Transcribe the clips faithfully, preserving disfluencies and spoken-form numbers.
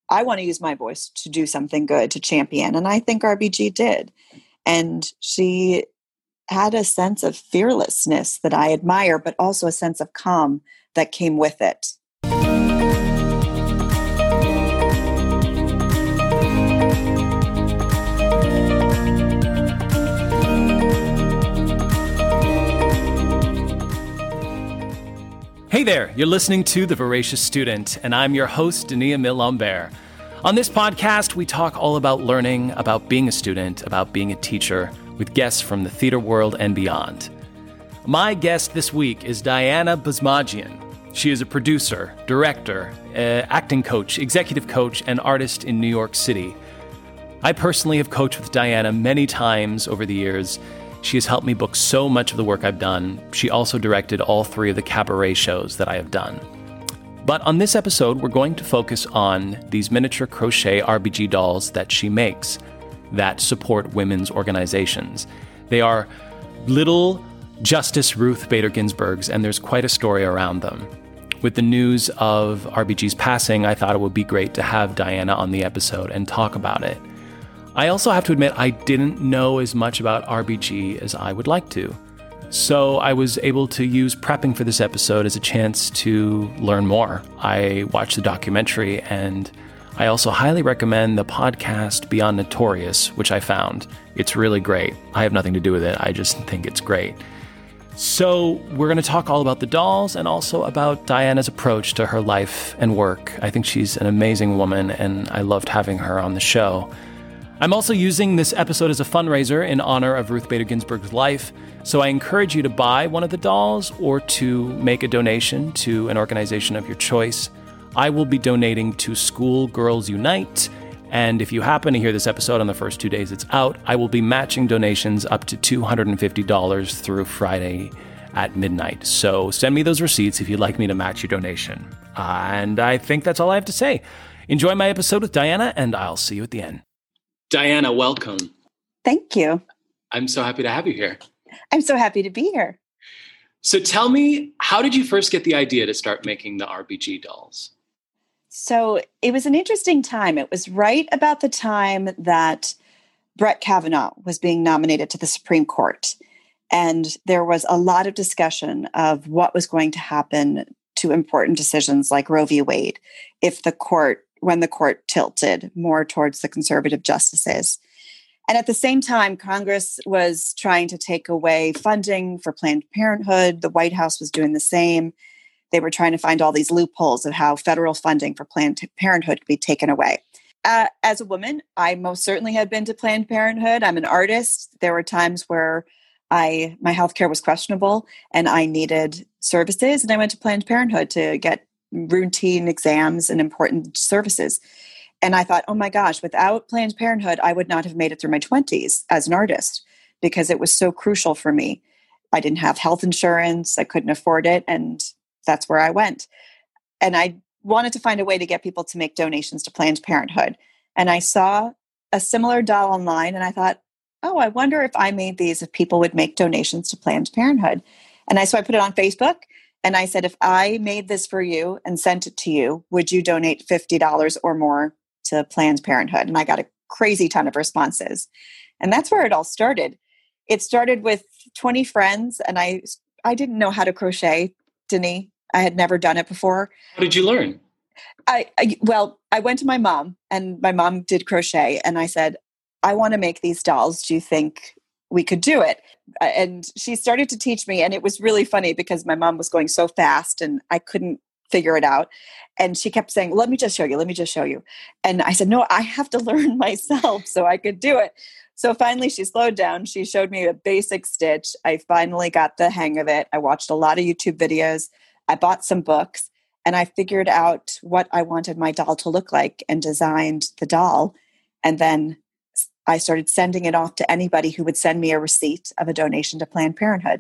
I want to use my voice to do something good, to champion. And I think R B G did. And she had a sense of fearlessness that I admire, but also a sense of calm that came with it. Hey there, you're listening to The Voracious Student, and I'm your host, Denis Emile Lambert. On this podcast, we talk all about learning, about being a student, about being a teacher, with guests from the theater world and beyond. My guest this week is Diana Basmajian. She is a producer, director, uh, acting coach, executive coach, and artist in New York City. I personally have coached with Diana many times over the years. She has helped me book so much of the work I've done. She also directed all three of the cabaret shows that I have done. But on this episode, we're going to focus on these miniature crochet R B G dolls that she makes that support women's organizations. They are little Justice Ruth Bader Ginsburgs, and there's quite a story around them. With the news of R B G's passing, I thought it would be great to have Diana on the episode and talk about it. I also have to admit I didn't know as much about R B G as I would like to. So I was able to use prepping for this episode as a chance to learn more. I watched the documentary, and I also highly recommend the podcast Beyond Notorious, which I found. It's really great. I have nothing to do with it. I just think it's great. So we're going to talk all about the dolls and also about Diana's approach to her life and work. I think she's an amazing woman, and I loved having her on the show. I'm also using this episode as a fundraiser in honor of Ruth Bader Ginsburg's life, so I encourage you to buy one of the dolls or to make a donation to an organization of your choice. I will be donating to School Girls Unite, and if you happen to hear this episode on the first two days it's out, I will be matching donations up to two hundred fifty dollars through Friday at midnight. So send me those receipts if you'd like me to match your donation. Uh, and I think that's all I have to say. Enjoy my episode with Diana, and I'll see you at the end. Diana, welcome. Thank you. I'm so happy to have you here. I'm so happy to be here. So tell me, how did you first get the idea to start making the R B G dolls? So it was an interesting time. It was right about the time that Brett Kavanaugh was being nominated to the Supreme Court. And there was a lot of discussion of what was going to happen to important decisions like Roe v. Wade if the court when the court tilted more towards the conservative justices. And at the same time, Congress was trying to take away funding for Planned Parenthood. The White House was doing the same. They were trying to find all these loopholes of how federal funding for Planned Parenthood could be taken away. Uh, as a woman, I most certainly had been to Planned Parenthood. I'm an artist. There were times where I my healthcare was questionable and I needed services, and I went to Planned Parenthood to get routine exams and important services. And I thought, oh my gosh, without Planned Parenthood, I would not have made it through my twenties as an artist because it was so crucial for me. I didn't have health insurance. I couldn't afford it. And that's where I went. And I wanted to find a way to get people to make donations to Planned Parenthood. And I saw a similar doll online and I thought, oh, I wonder if I made these, if people would make donations to Planned Parenthood. And I, so I put it on Facebook. And I said, if I made this for you and sent it to you, would you donate fifty dollars or more to Planned Parenthood? And I got a crazy ton of responses. And that's where it all started. It started with twenty friends, and I I didn't know how to crochet, Denis. I had never done it before. How did you learn? I, I Well, I went to my mom, and my mom did crochet. And I said, I want to make these dolls. Do you think we could do it? And she started to teach me. And it was really funny because my mom was going so fast and I couldn't figure it out. And she kept saying, let me just show you. Let me just show you. And I said, no, I have to learn myself so I could do it. So finally she slowed down. She showed me a basic stitch. I finally got the hang of it. I watched a lot of YouTube videos. I bought some books and I figured out what I wanted my doll to look like and designed the doll. And then I started sending it off to anybody who would send me a receipt of a donation to Planned Parenthood.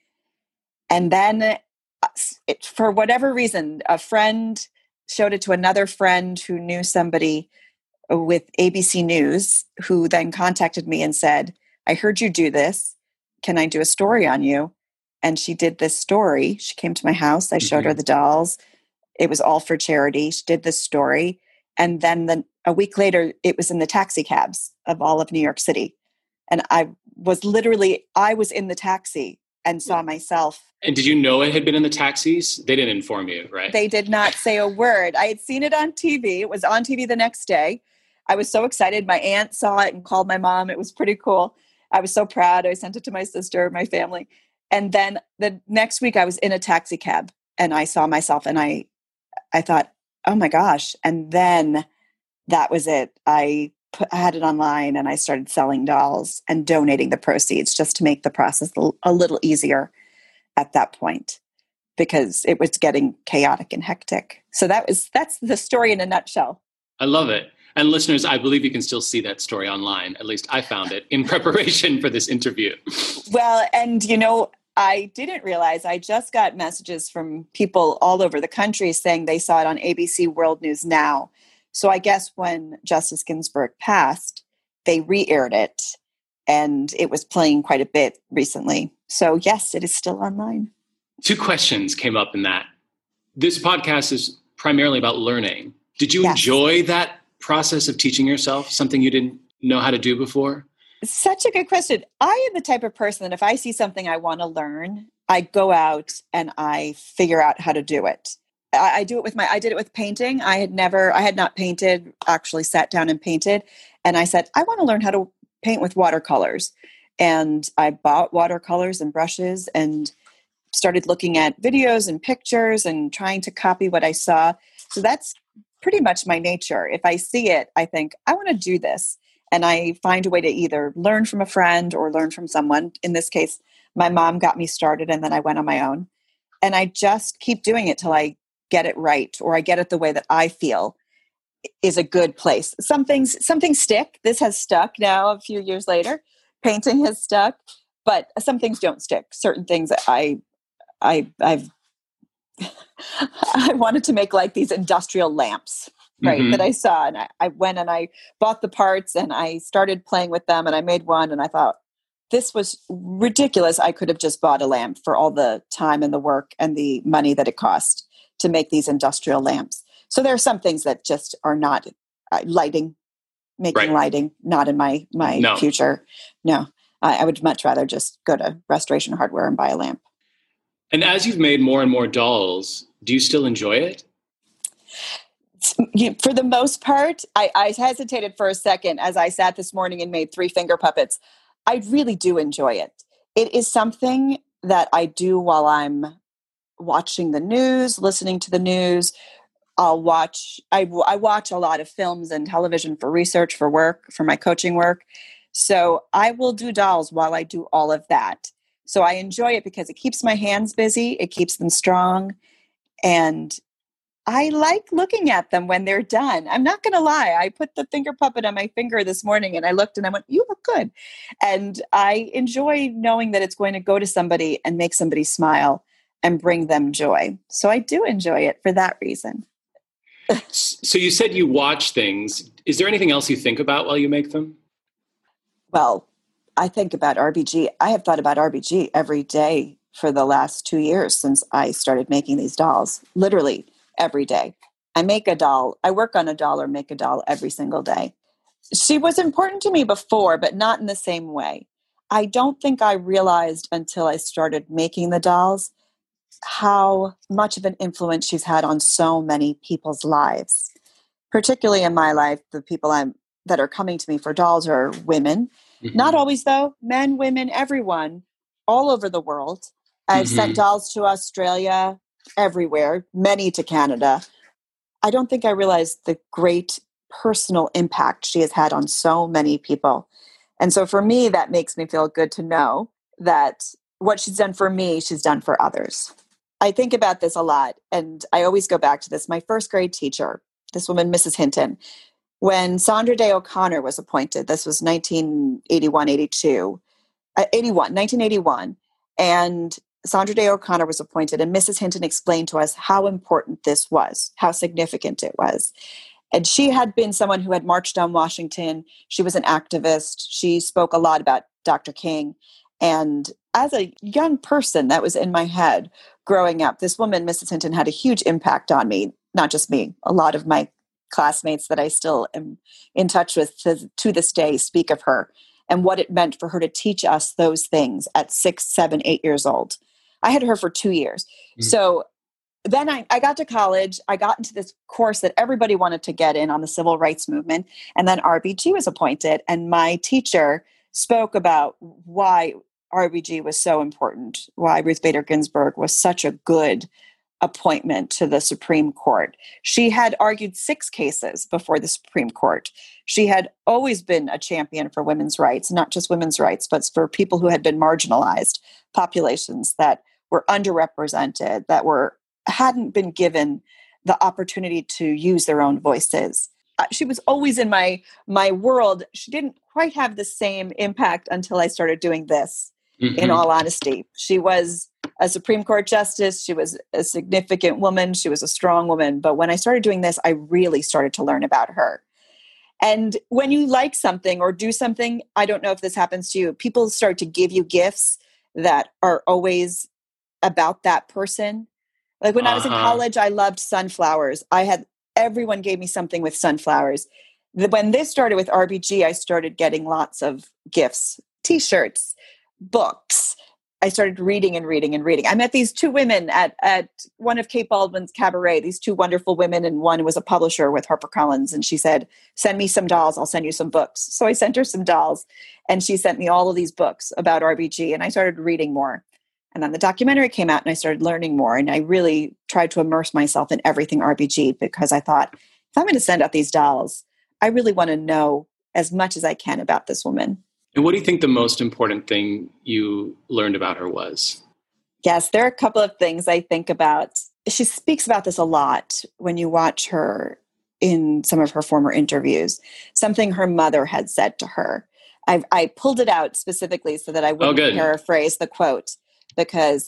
And then it, for whatever reason, a friend showed it to another friend who knew somebody with A B C News, who then contacted me and said, I heard you do this. Can I do a story on you? And she did this story. She came to my house. I showed mm-hmm. her the dolls. It was all for charity. She did this story. And then the, a week later, it was in the taxi cabs of all of New York City. And I was literally, I was in the taxi and saw myself. And did you know it had been in the taxis? They didn't inform you, right? They did not say a word. I had seen it on T V. It was on T V the next day. I was so excited. My aunt saw it and called my mom. It was pretty cool. I was so proud. I sent it to my sister, my family. And then the next week I was in a taxi cab and I saw myself and I, I thought, oh my gosh. And then that was it. I, put, I had it online and I started selling dolls and donating the proceeds just to make the process a little easier at that point, because it was getting chaotic and hectic. So that was, that's the story in a nutshell. I love it. And listeners, I believe you can still see that story online. At least I found it in preparation for this interview. Well, and you know, I didn't realize I just got messages from people all over the country saying they saw it on A B C World News Now. So I guess when Justice Ginsburg passed, they re-aired it and it was playing quite a bit recently. So yes, it is still online. Two questions came up in that. This podcast is primarily about learning. Did you yes. enjoy that process of teaching yourself something you didn't know how to do before? Such a good question. I am the type of person that if I see something I want to learn, I go out and I figure out how to do it. I, I do it with my, I did it with painting. I had never, I had not painted, actually sat down and painted. And I said, I want to learn how to paint with watercolors. And I bought watercolors and brushes and started looking at videos and pictures and trying to copy what I saw. So that's pretty much my nature. If I see it, I think, I want to do this. And I find a way to either learn from a friend or learn from someone. In this case, my mom got me started and then I went on my own. And I just keep doing it till I get it right or I get it the way that I feel is a good place. Some things, some things stick. This has stuck now a few years later. Painting has stuck, but some things don't stick. Certain things I, I, I've I wanted to make like these industrial lamps, right, mm-hmm. that I saw. And I, I went and I bought the parts and I started playing with them and I made one and I thought, this was ridiculous. I could have just bought a lamp for all the time and the work and the money that it cost to make these industrial lamps. So there are some things that just are not uh, lighting, making right. lighting, not in my, my no. future. No, I, I would much rather just go to Restoration Hardware and buy a lamp. And as you've made more and more dolls, do you still enjoy it? For the most part, I, I hesitated for a second as I sat this morning and made three finger puppets. I really do enjoy it. It is something that I do while I'm watching the news, listening to the news. I'll watch, I, I watch a lot of films and television for research, for work, for my coaching work. So I will do dolls while I do all of that. So I enjoy it because it keeps my hands busy. It keeps them strong. And I like looking at them when they're done. I'm not going to lie. I put the finger puppet on my finger this morning and I looked and I went, you look good. And I enjoy knowing that it's going to go to somebody and make somebody smile and bring them joy. So I do enjoy it for that reason. So you said you watch things. Is there anything else you think about while you make them? Well, I think about R B G. I have thought about R B G every day for the last two years since I started making these dolls, literally every day. I make a doll. I work on a doll or make a doll every single day. She was important to me before, but not in the same way. I don't think I realized until I started making the dolls how much of an influence she's had on so many people's lives. Particularly in my life, the people I'm that are coming to me for dolls are women. Mm-hmm. Not always, though. Men, women, everyone, all over the world. I've mm-hmm. sent dolls to Australia, everywhere, many to Canada. I don't think I realized the great personal impact she has had on so many people. And so for me, that makes me feel good to know that what she's done for me, she's done for others. I think about this a lot, and I always go back to this. My first grade teacher, this woman, Missus Hinton, when Sandra Day O'Connor was appointed, this was nineteen eighty-one, eighty-two, uh, eighty-one, nineteen eighty-one, and Sandra Day O'Connor was appointed, and Missus Hinton explained to us how important this was, how significant it was. And she had been someone who had marched on Washington. She was an activist. She spoke a lot about Doctor King. And as a young person, that was in my head growing up. This woman, Missus Hinton, had a huge impact on me, not just me, a lot of my classmates that I still am in touch with to, to this day speak of her and what it meant for her to teach us those things at six, seven, eight years old. I had her for two years. Mm-hmm. So then I, I got to college. I got into this course that everybody wanted to get in on the civil rights movement. And then R B G was appointed. And my teacher spoke about why R B G was so important, why Ruth Bader Ginsburg was such a good appointment to the Supreme Court. She had argued six cases before the Supreme Court. She had always been a champion for women's rights, not just women's rights, but for people who had been marginalized, populations that were underrepresented, that were hadn't been given the opportunity to use their own voices. Uh, she was always in my my world. She didn't quite have the same impact until I started doing this, mm-hmm. in all honesty. She was a Supreme Court justice. She was a significant woman. She was a strong woman. But when I started doing this, I really started to learn about her. And when you like something or do something, I don't know if this happens to you, people start to give you gifts that are always about that person. Like when uh-huh. I was in college, I loved sunflowers. I had, everyone gave me something with sunflowers. When this started with R B G, I started getting lots of gifts, t-shirts, books. I started reading and reading and reading. I met these two women at, at one of Kate Baldwin's cabaret, these two wonderful women, and one was a publisher with HarperCollins. And she said, send me some dolls, I'll send you some books. So I sent her some dolls, and she sent me all of these books about R B G, and I started reading more. And then the documentary came out and I started learning more. And I really tried to immerse myself in everything R B G because I thought, if I'm going to send out these dolls, I really want to know as much as I can about this woman. And what do you think the most important thing you learned about her was? Yes, there are a couple of things I think about. She speaks about this a lot when you watch her in some of her former interviews, something her mother had said to her. I've, I pulled it out specifically so that I wouldn't oh, paraphrase the quote, because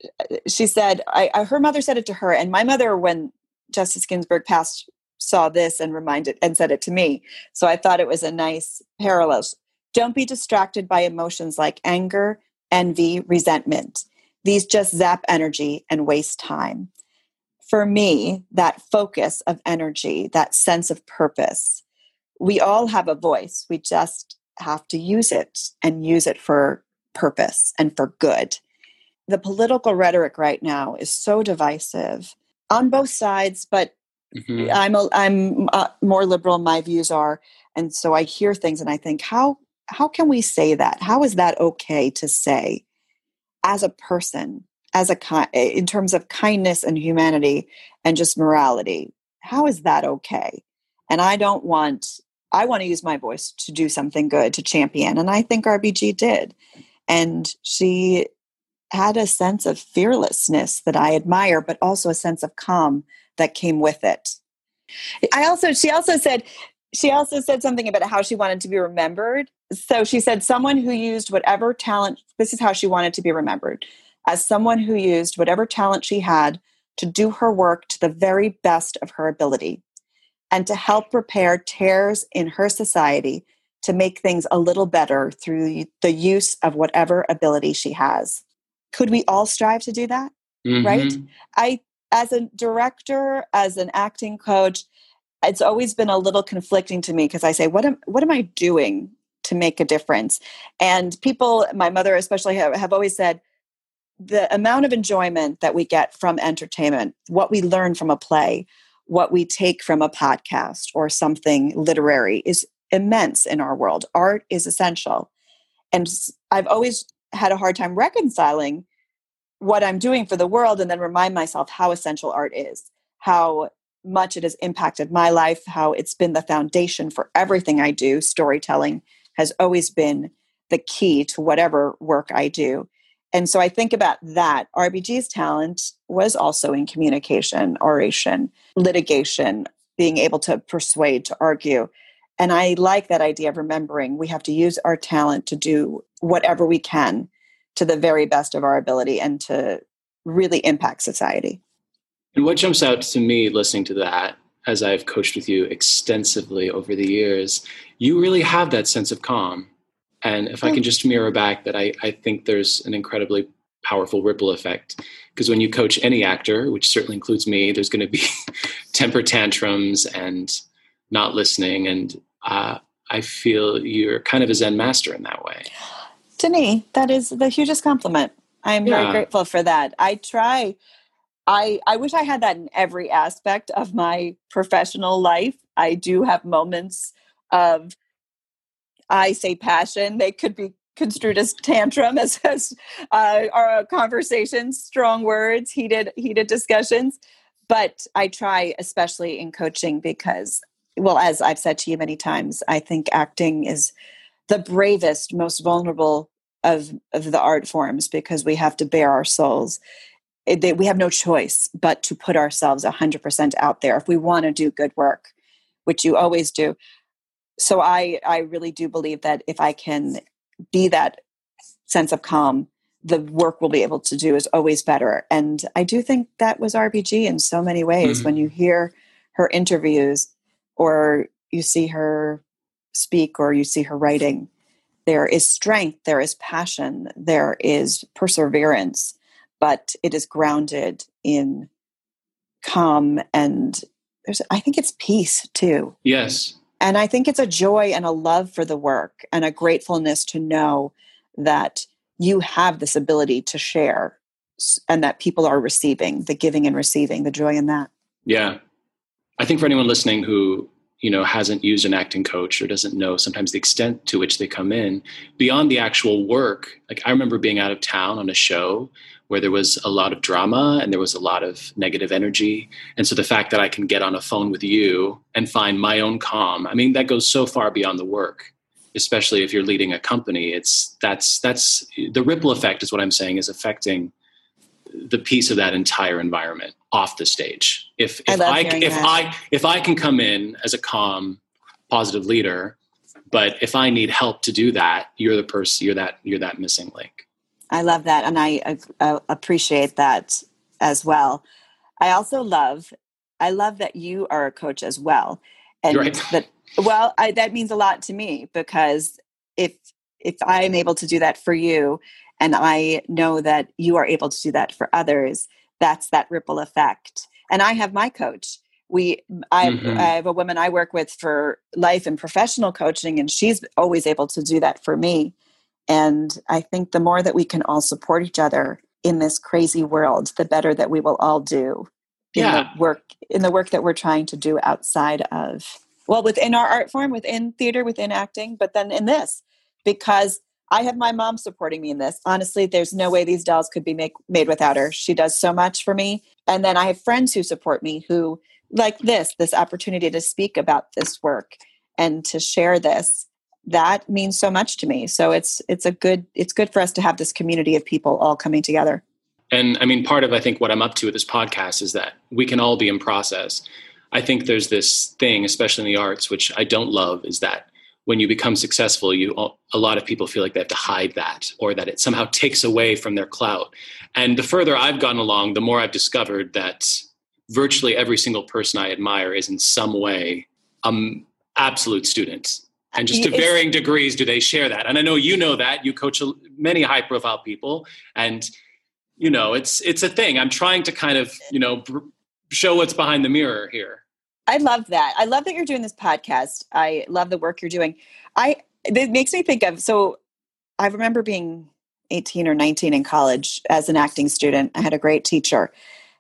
she said, I, I, her mother said it to her, and my mother, when Justice Ginsburg passed, saw this and reminded and said it to me. So I thought it was a nice parallel. Don't be distracted by emotions like anger, envy, resentment. These just zap energy and waste time. For me, that focus of energy, that sense of purpose, we all have a voice. We just have to use it and use it for purpose and for good. The political rhetoric right now is so divisive on both sides, but mm-hmm. I'm a, I'm uh, more liberal. My views are, and so I hear things and I think, how how can we say that? How is that okay to say as a person, as a in terms of kindness and humanity and just morality? How is that okay? And I don't want. I want to use my voice to do something good, to champion, and I think R B G did, and she had a sense of fearlessness that I admire, but also a sense of calm that came with it. I also, she also said, she also said something about how she wanted to be remembered. So she said, someone who used whatever talent, this is how she wanted to be remembered, as someone who used whatever talent she had to do her work to the very best of her ability and to help repair tears in her society to make things a little better through the use of whatever ability she has. Could we all strive to do that? Mm-hmm. Right? I, as a director, as an acting coach, it's always been a little conflicting to me because I say, what am, what am I doing to make a difference? And people, my mother especially, have, have always said, the amount of enjoyment that we get from entertainment, what we learn from a play, what we take from a podcast or something literary is immense in our world. Art is essential. And I've always had a hard time reconciling what I'm doing for the world and then remind myself how essential art is, how much it has impacted my life, how it's been the foundation for everything I do. Storytelling has always been the key to whatever work I do. And so I think about that. R B G's talent was also in communication, oration, litigation, being able to persuade, to argue. And I like that idea of remembering we have to use our talent to do whatever we can to the very best of our ability and to really impact society. And what jumps out to me listening to that, as I've coached with you extensively over the years, you really have that sense of calm. And if I can just mirror back that I, I think there's an incredibly powerful ripple effect. Because when you coach any actor, which certainly includes me, there's going to be temper tantrums and not listening. And uh, I feel you're kind of a Zen master in that way. To me, that is the hugest compliment. I'm yeah. very grateful for that. I try, I, I wish I had that in every aspect of my professional life. I do have moments of, I say passion. They could be construed as tantrum, as, as uh, our conversations, strong words, heated, heated discussions. But I try, especially in coaching, because, well, as I've said to you many times, I think acting is the bravest, most vulnerable of, of the art forms, because we have to bare our souls. It, they, we have no choice but to put ourselves one hundred percent out there if we want to do good work, which you always do. So I, I really do believe that if I can be that sense of calm, the work we'll be able to do is always better. And I do think that was R B G in so many ways. Mm-hmm. When you hear her interviews or you see her speak or you see her writing, there is strength, there is passion, there is perseverance, but it is grounded in calm, and there's, I think it's peace too. Yes. And I think it's a joy and a love for the work and a gratefulness to know that you have this ability to share and that people are receiving, the giving and receiving, the joy in that. Yeah. I think for anyone listening who, you know, hasn't used an acting coach or doesn't know sometimes the extent to which they come in beyond the actual work. Like I remember being out of town on a show where there was a lot of drama and there was a lot of negative energy. And so the fact that I can get on a phone with you and find my own calm, I mean, that goes so far beyond the work, especially if you're leading a company. It's that's, that's the ripple effect is what I'm saying is affecting the piece of that entire environment off the stage. If, if I, I if that. I, if I can come in as a calm, positive leader, but if I need help to do that, you're the person, you're that, you're that missing link. I love that. And I, I appreciate that as well. I also love, I love that you are a coach as well. And right. that, well, I, that means a lot to me, because if, if I'm able to do that for you, and I know that you are able to do that for others, that's that ripple effect. And I have my coach. We, I, mm-hmm. I have a woman I work with for life and professional coaching, and she's always able to do that for me. And I think the more that we can all support each other in this crazy world, the better that we will all do in yeah. the work, in the work that we're trying to do outside of, well, within our art form, within theater, within acting, but then in this, because I have my mom supporting me in this. Honestly, there's no way these dolls could be make, made without her. She does so much for me. And then I have friends who support me who, like this, this opportunity to speak about this work and to share this. That means so much to me. So it's it's a good it's good for us to have this community of people all coming together. And I mean, part of I think what I'm up to with this podcast is that we can all be in process. I think there's this thing, especially in the arts, which I don't love, is that when you become successful, you a lot of people feel like they have to hide that, or that it somehow takes away from their clout. And the further I've gotten along, the more I've discovered that virtually every single person I admire is in some way an absolute student. And just to varying degrees, do they share that? And I know you know that. You coach many high-profile people. And, you know, it's it's a thing. I'm trying to kind of, you know, show what's behind the mirror here. I love that. I love that you're doing this podcast. I love the work you're doing. I it makes me think of, so I remember being eighteen or nineteen in college as an acting student. I had a great teacher.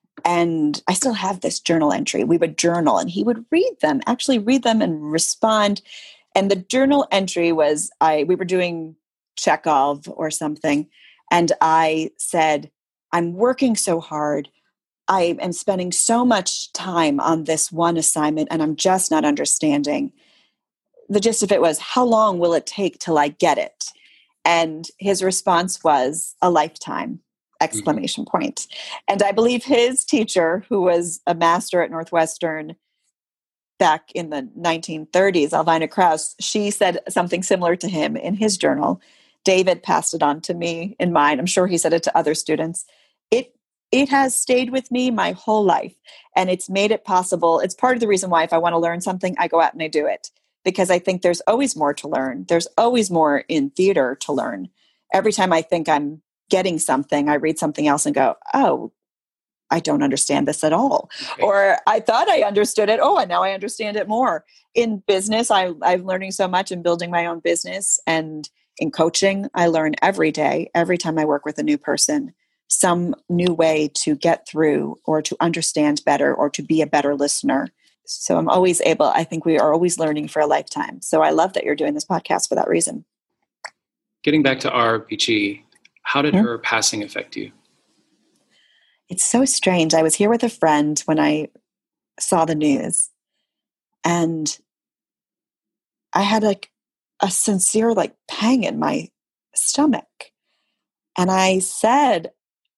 And I still have this journal entry. We would journal and he would read them, actually read them and respond. And the journal entry was, I we were doing Chekhov or something. And I said, I'm working so hard. I am spending so much time on this one assignment and I'm just not understanding. The gist of it was, how long will it take till I get it? And his response was, a lifetime, exclamation mm-hmm. point. And I believe his teacher, who was a master at Northwestern back in the nineteen thirties, Alvina Krauss, she said something similar to him in his journal. David passed it on to me in mine. I'm sure he said it to other students. It It has stayed with me my whole life, and it's made it possible. It's part of the reason why if I want to learn something, I go out and I do it, because I think there's always more to learn. There's always more in theater to learn. Every time I think I'm getting something, I read something else and go, oh, I don't understand this at all. Okay. Or I thought I understood it. Oh, and now I understand it more. In business, I, I'm learning so much in building my own business, and in coaching, I learn every day, every time I work with a new person, some new way to get through or to understand better or to be a better listener. So I'm always able, I think we are always learning for a lifetime. So I love that you're doing this podcast for that reason. Getting back to R B G, how did mm-hmm. her passing affect you? It's so strange. I was here with a friend when I saw the news, and I had like a sincere like pang in my stomach. And I said,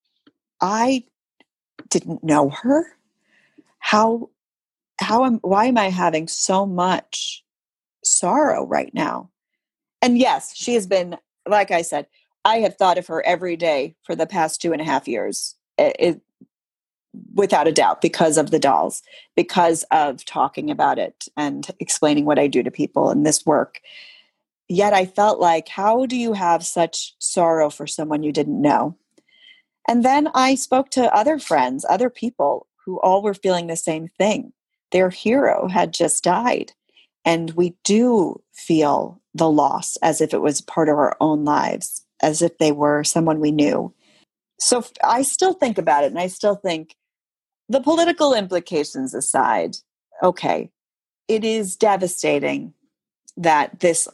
I didn't know her. How, how am, why am I having so much sorrow right now? And yes, she has been, like I said, I have thought of her every day for the past two and a half years. It, it, without a doubt, because of the dolls, because of talking about it and explaining what I do to people in this work. Yet I felt like, how do you have such sorrow for someone you didn't know? And then I spoke to other friends, other people who all were feeling the same thing. Their hero had just died. And we do feel the loss as if it was part of our own lives, as if they were someone we knew. So I still think about it, and I still think, the political implications aside, okay, it is devastating that this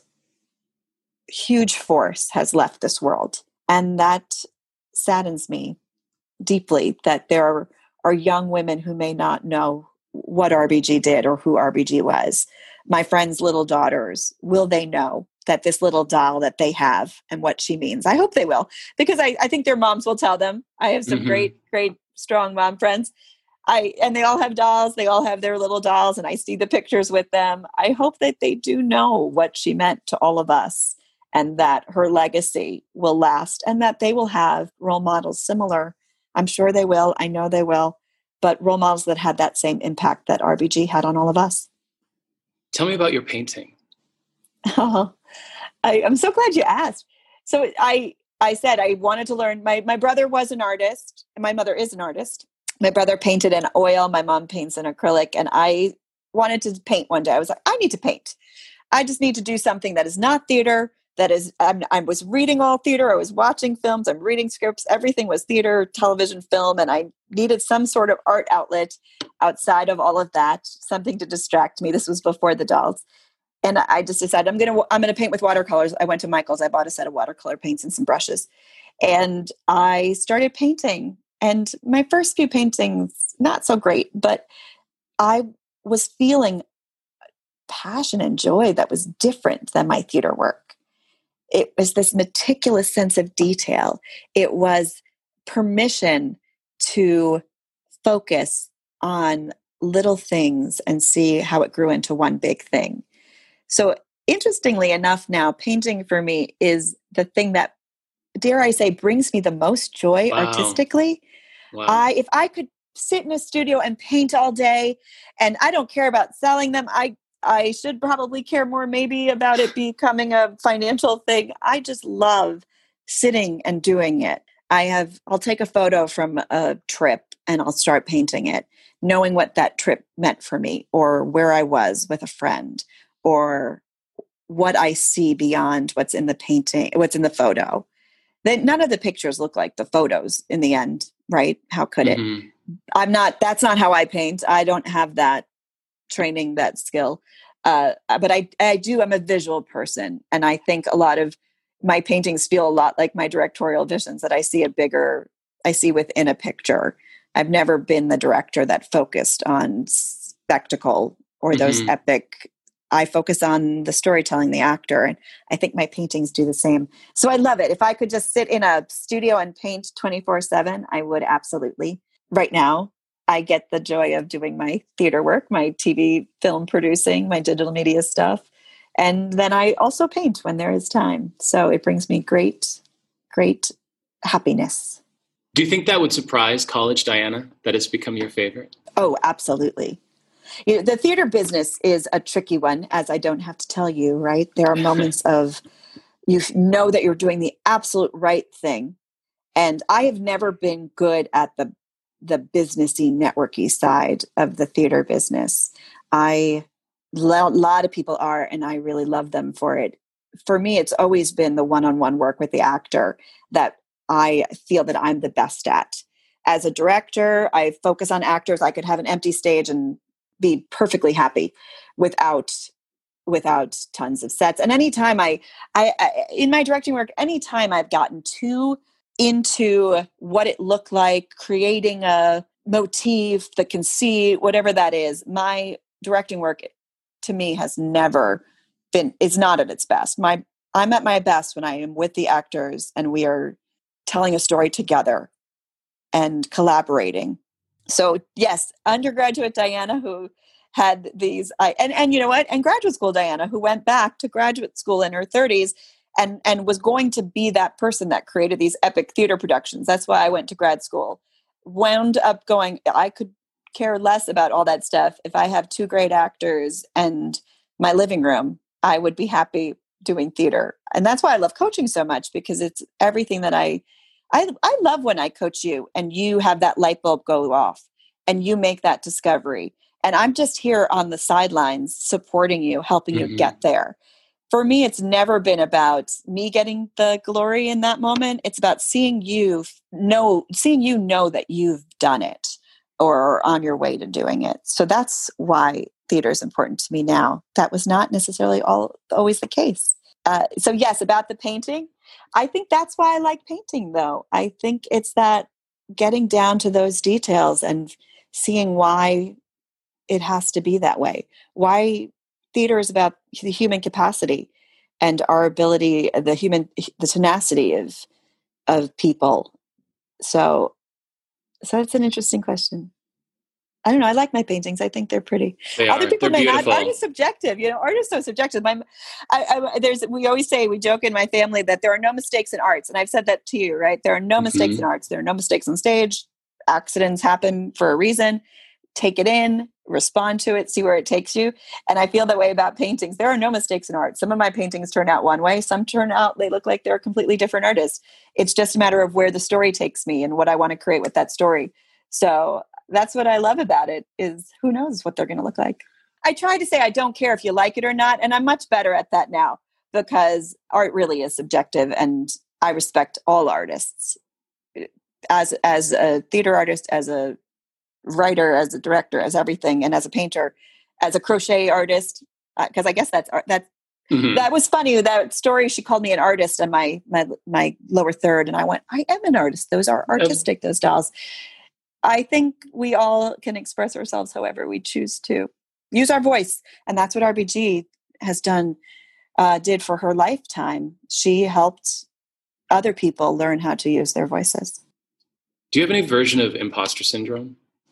huge force has left this world. And that saddens me deeply, that there are, are young women who may not know what R B G did or who R B G was. My friends' little daughters, will they know that this little doll that they have and what she means? I hope they will, because I, I think their moms will tell them. I have some mm-hmm. great, great, strong mom friends. I, and they all have dolls. They all have their little dolls, and I see the pictures with them. I hope that they do know what she meant to all of us, and that her legacy will last, and that they will have role models similar. I'm sure they will. I know they will. But role models that had that same impact that R B G had on all of us. Tell me about your painting. Oh, I, I'm so glad you asked. So I, I said I wanted to learn. My, my brother was an artist, and my mother is an artist. My brother painted in oil. My mom paints in acrylic. And I wanted to paint one day. I was like, I need to paint. I just need to do something that is not theater. That is, I'm, I was reading all theater. I was watching films. I'm reading scripts. Everything was theater, television, film. And I needed some sort of art outlet outside of all of that, something to distract me. This was before the dolls. And I just decided I'm going to, I'm going to paint with watercolors. I went to Michael's. I bought a set of watercolor paints and some brushes. And I started painting. And my first few paintings, not so great, but I was feeling passion and joy that was different than my theater work. It was this meticulous sense of detail. It was permission to focus on little things and see how it grew into one big thing. So interestingly enough, now painting for me is the thing that, dare I say, brings me the most joy wow. artistically. Wow. I, if I could sit in a studio and paint all day, and I don't care about selling them, I, I should probably care more maybe about it becoming a financial thing. I just love sitting and doing it. I have, I'll take a photo from a trip and I'll start painting it, knowing what that trip meant for me, or where I was with a friend, or what I see beyond what's in the painting, what's in the photo. Then none of the pictures look like the photos in the end, right? How could mm-hmm. it? I'm not, that's not how I paint. I don't have that training, that skill. Uh, but I, I do, I'm a visual person. And I think a lot of my paintings feel a lot like my directorial visions, that I see a bigger, I see within a picture. I've never been the director that focused on spectacle or those mm-hmm. epic. I focus on the storytelling, the actor, and I think my paintings do the same. So I love it. If I could just sit in a studio and paint twenty-four seven, I would absolutely. Right now, I get the joy of doing my theater work, my T V film producing, my digital media stuff. And then I also paint when there is time. So it brings me great, great happiness. Do you think that would surprise college Diana, that it's become your favorite? Oh, absolutely. You know, the theater business is a tricky one, as I don't have to tell you, right? There are moments of, you know that you're doing the absolute right thing. And I have never been good at the the businessy, networky side of the theater business. I a lot of people are, and I really love them for it. For me, it's always been the one-on-one work with the actor that I feel that I'm the best at. As a director, I focus on actors. I could have an empty stage and be perfectly happy without without tons of sets. And anytime I, I, I in my directing work, anytime I've gotten too into what it looked like, creating a motif, the conceit, whatever that is, my directing work to me has never been, it's not at its best. My, I'm at my best when I am with the actors and we are telling a story together and collaborating. So yes, undergraduate Diana, who had these, I, and, and you know what, and graduate school Diana, who went back to graduate school in her thirties and, and was going to be that person that created these epic theater productions. That's why I went to grad school. Wound up going, I could care less about all that stuff. If I have two great actors and my living room, I would be happy doing theater. And that's why I love coaching so much, because it's everything that I, I, I love when I coach you and you have that light bulb go off and you make that discovery. And I'm just here on the sidelines supporting you, helping mm-hmm. you get there. For me, it's never been about me getting the glory in that moment. It's about seeing you know, seeing you know that you've done it or are on your way to doing it. So that's why theater is important to me now. That was not necessarily all always the case. Uh, so yes, about the painting, I think that's why I like painting, though. I think it's that getting down to those details and seeing why it has to be that way. Why theater is about the human capacity and our ability, the human, the tenacity of of people. So, so it's an interesting question. I don't know. I like my paintings. I think they're pretty. They Other are. people They're may beautiful. not. Art is subjective. You know, art is so subjective. My, I, I, there's. We always say, we joke in my family that there are no mistakes in arts, and I've said that to you, right? There are no mm-hmm. mistakes in arts. There are no mistakes on stage. Accidents happen for a reason. Take it in, respond to it, see where it takes you. And I feel that way about paintings. There are no mistakes in art. Some of my paintings turn out one way. Some turn out, they look like they're a completely different artist. It's just a matter of where the story takes me and what I want to create with that story. So that's what I love about it, is who knows what they're going to look like. I try to say, I don't care if you like it or not. And I'm much better at that now, because art really is subjective and I respect all artists. As, as a theater artist, as a writer, as a director, as everything, and as a painter, as a crochet artist, because uh, I guess that's that. Mm-hmm. That was funny. That story. She called me an artist in my my my lower third, and I went, I am an artist. Those are artistic. Those dolls. I think we all can express ourselves however we choose to use our voice, and that's what R B G has done. Uh, did for her lifetime. She helped other people learn how to use their voices. Do you have any version of imposter syndrome?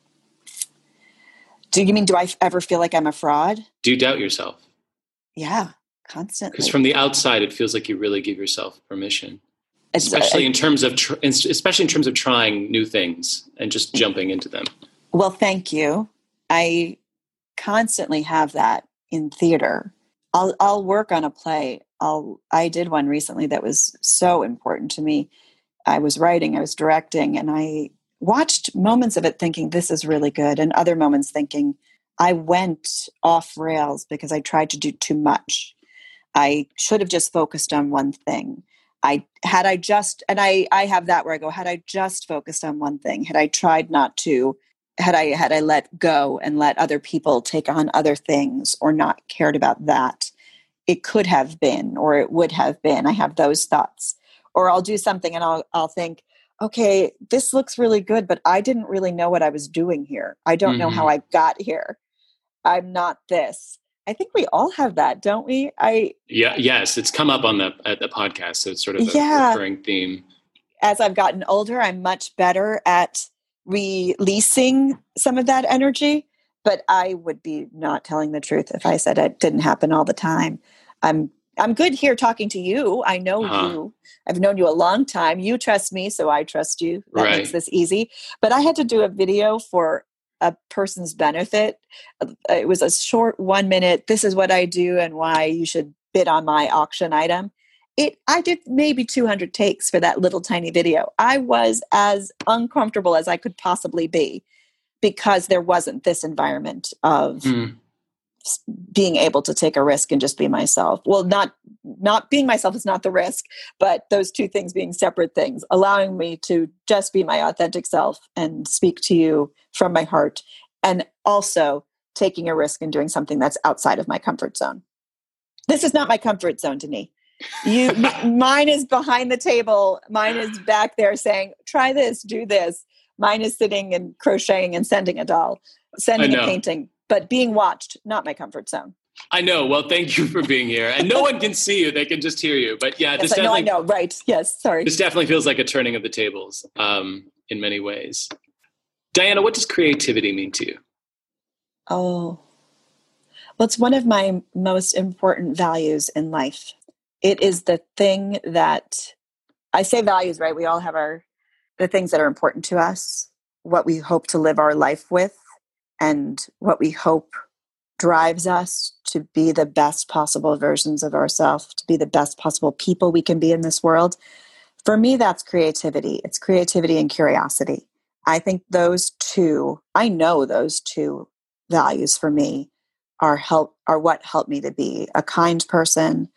Do you mean, do I ever feel like I'm a fraud? Do you doubt yourself? Yeah, constantly. Because from the outside, it feels like you really give yourself permission, it's, especially uh, in terms of tr- especially in terms of trying new things and just jumping into them. Well, thank you. I constantly have that in theater. I'll I'll work on a play. I'll I did one recently that was so important to me. I was writing, I was directing, and I watched moments of it thinking, this is really good. And other moments thinking, I went off rails because I tried to do too much. I should have just focused on one thing. I had I just, and I, I have that where I go, had I just focused on one thing, had I tried not to, had I, had I let go and let other people take on other things or not cared about that, it could have been, or it would have been. I have those thoughts. Or I'll do something and I'll, I'll think, okay, this looks really good, but I didn't really know what I was doing here. I don't mm-hmm. know how I got here. I'm not this. I think we all have that, don't we? I yeah, yes, it's come up on the at the podcast, so it's sort of a yeah. recurring theme. As I've gotten older, I'm much better at releasing some of that energy, but I would be not telling the truth if I said it didn't happen all the time. I'm I'm good here talking to you. I know uh-huh. you. I've known you a long time. You trust me, so I trust you. That right. makes this easy. But I had to do a video for a person's benefit. It was a short one minute, this is what I do and why you should bid on my auction item. it, I did maybe two hundred takes for that little tiny video. I was as uncomfortable as I could possibly be because there wasn't this environment of mm. being able to take a risk and just be myself. Well, not, not being myself is not the risk, but those two things being separate things, allowing me to just be my authentic self and speak to you from my heart. And also taking a risk and doing something that's outside of my comfort zone. This is not my comfort zone, Denis. You, mine is behind the table. Mine is back there saying, try this, do this. Mine is sitting and crocheting and sending a doll, sending a painting, but being watched, not my comfort zone. I know. Well, thank you for being here. And no one can see you. They can just hear you. But yeah, yes, this I definitely, know, I know. Right. Yes. Sorry. This definitely feels like a turning of the tables um, in many ways. Diana, what does creativity mean to you? Oh, well, it's one of my most important values in life. It is the thing that I say values, right? We all have our, the things that are important to us, what we hope to live our life with, and what we hope drives us to be the best possible versions of ourselves, to be the best possible people we can be in this world. For me, that's creativity. It's creativity and curiosity. I think those two, I know those two values for me are help are what help me to be a kind person,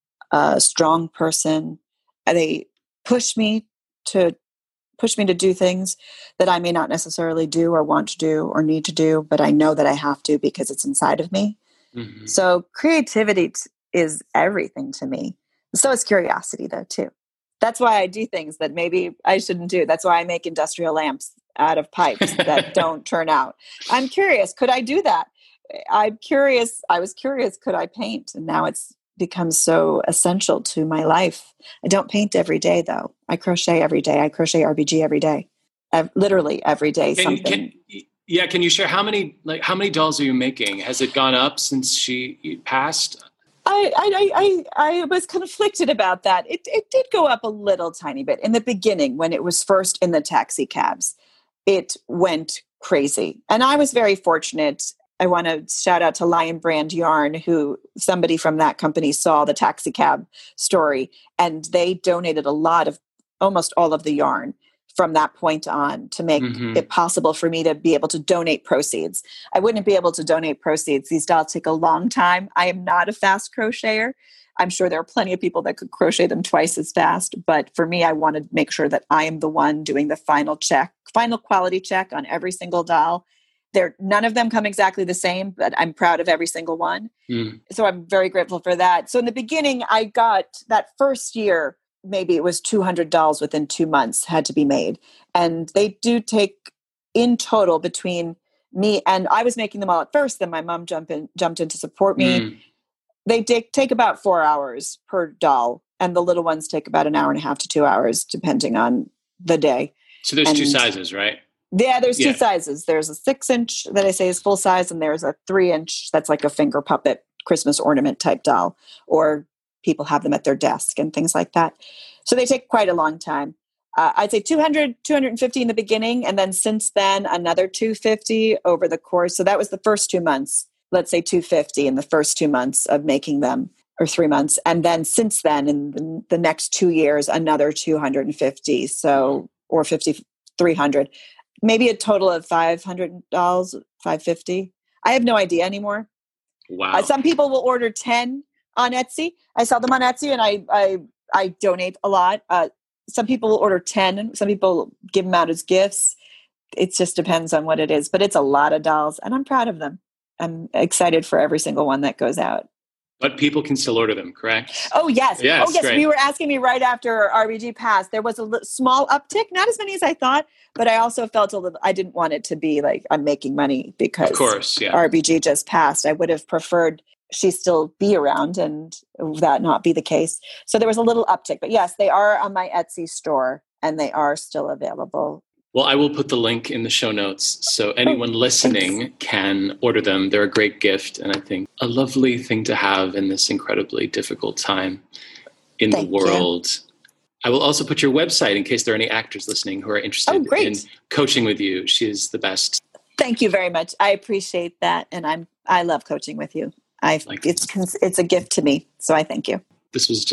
a strong person. They push me to push me to do things that I may not necessarily do or want to do or need to do, but I know that I have to because it's inside of me. Mm-hmm. So creativity t- is everything to me. So is curiosity, though, too. That's why I do things that maybe I shouldn't do. That's why I make industrial lamps out of pipes that don't turn out. I'm curious. Could I do that? I'm curious. I was curious. Could I paint? And now it's become so essential to my life. I don't paint every day, though. I crochet every day. I crochet R B G every day. I've, literally every day. Can, something. Can, yeah. Can you share how many, like, how many dolls are you making? Has it gone up since she passed? I, I, I, I was conflicted about that. It, it did go up a little tiny bit in the beginning when it was first in the taxi cabs. It went crazy. And I was very fortunate. I want to shout out to Lion Brand Yarn, who somebody from that company saw the taxi cab story, and they donated a lot of, almost all of the yarn from that point on to make mm-hmm. it possible for me to be able to donate proceeds. I wouldn't be able to donate proceeds. These dolls take a long time. I am not a fast crocheter. I'm sure there are plenty of people that could crochet them twice as fast. But for me, I want to make sure that I am the one doing the final check, final quality check on every single doll. They're, none of them come exactly the same, but I'm proud of every single one. Mm. So I'm very grateful for that. So in the beginning, I got that first year, maybe it was two hundred dolls within two months had to be made. And they do take in total between me and I was making them all at first. Then my mom jumped in, jumped in to support me. Mm. They take, take about four hours per doll. And the little ones take about an hour and a half to two hours, depending on the day. So there's and, two sizes, right? Yeah, there's yeah. two sizes. There's a six inch that I say is full size. And there's a three inch that's like a finger puppet Christmas ornament type doll, or people have them at their desk and things like that. So they take quite a long time. Uh, I'd say two hundred, two hundred fifty in the beginning. And then since then, another two hundred fifty over the course. So that was the first two months, let's say two hundred fifty in the first two months of making them, or three months. And then since then, in the, the next two years, another two hundred fifty. So, or fifty, three hundred, maybe a total of five hundred dolls, five hundred fifty. I have no idea anymore. Wow. Uh, some people will order ten on Etsy. I sell them on Etsy and I, I, I donate a lot. Uh, some people will order ten. Some people give them out as gifts. It just depends on what it is, but it's a lot of dolls and I'm proud of them. I'm excited for every single one that goes out. But people can still order them, correct? Oh, yes. yes oh, yes. Great. You were asking me right after R B G passed. There was a l- small uptick, not as many as I thought, but I also felt a little, I didn't want it to be like I'm making money because of course, yeah. R B G just passed. I would have preferred she still be around and that not be the case. So there was a little uptick. But yes, they are on my Etsy store and they are still available. Well, I will put the link in the show notes so anyone oh, listening thanks. can order them. They're a great gift and I think a lovely thing to have in this incredibly difficult time in Thank the world. You. I will also put your website in case there are any actors listening who are interested oh, great. in coaching with you. She is the best. Thank you very much. I appreciate that. And I'm, I love coaching with you. I, like it's, it's a gift to me. So I thank you. This was just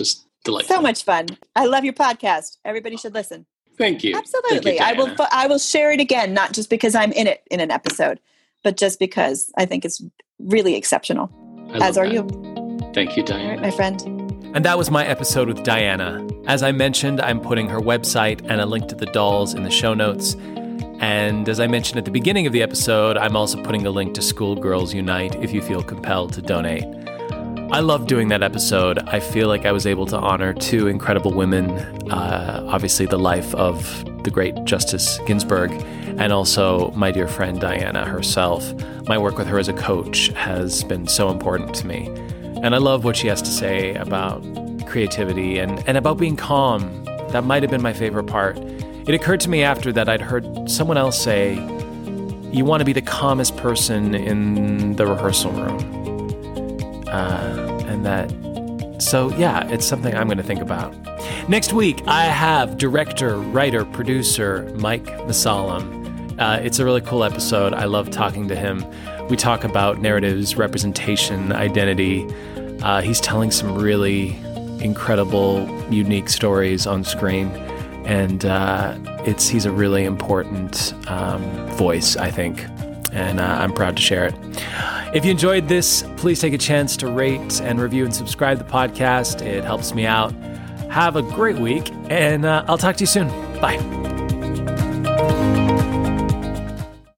delightful. So much fun. I love your podcast. Everybody should listen. Thank you. Absolutely. Thank you, I will I will share it again, not just because I'm in it in an episode, but just because I think it's really exceptional. As are that. you. Thank you, Diana. All right, my friend. And that was my episode with Diana. As I mentioned, I'm putting her website and a link to the dolls in the show notes. And as I mentioned at the beginning of the episode, I'm also putting a link to Schoolgirls Unite if you feel compelled to donate. I love doing that episode. I feel like I was able to honor two incredible women, uh, obviously the life of the great Justice Ginsburg, and also my dear friend Diana herself. My work with her as a coach has been so important to me. And I love what she has to say about creativity and, and about being calm. That might have been my favorite part. It occurred to me after that I'd heard someone else say, you want to be the calmest person in the rehearsal room. Uh, and that, so yeah, it's something I'm going to think about. Next week, I have director, writer, producer Mike Masalam. Uh, it's a really cool episode. I love talking to him. We talk about narratives, representation, identity. Uh, he's telling some really incredible, unique stories on screen. And uh, it's he's a really important um, voice, I think. And uh, I'm proud to share it. If you enjoyed this, please take a chance to rate and review and subscribe to the podcast. It helps me out. Have a great week, and uh, I'll talk to you soon. Bye.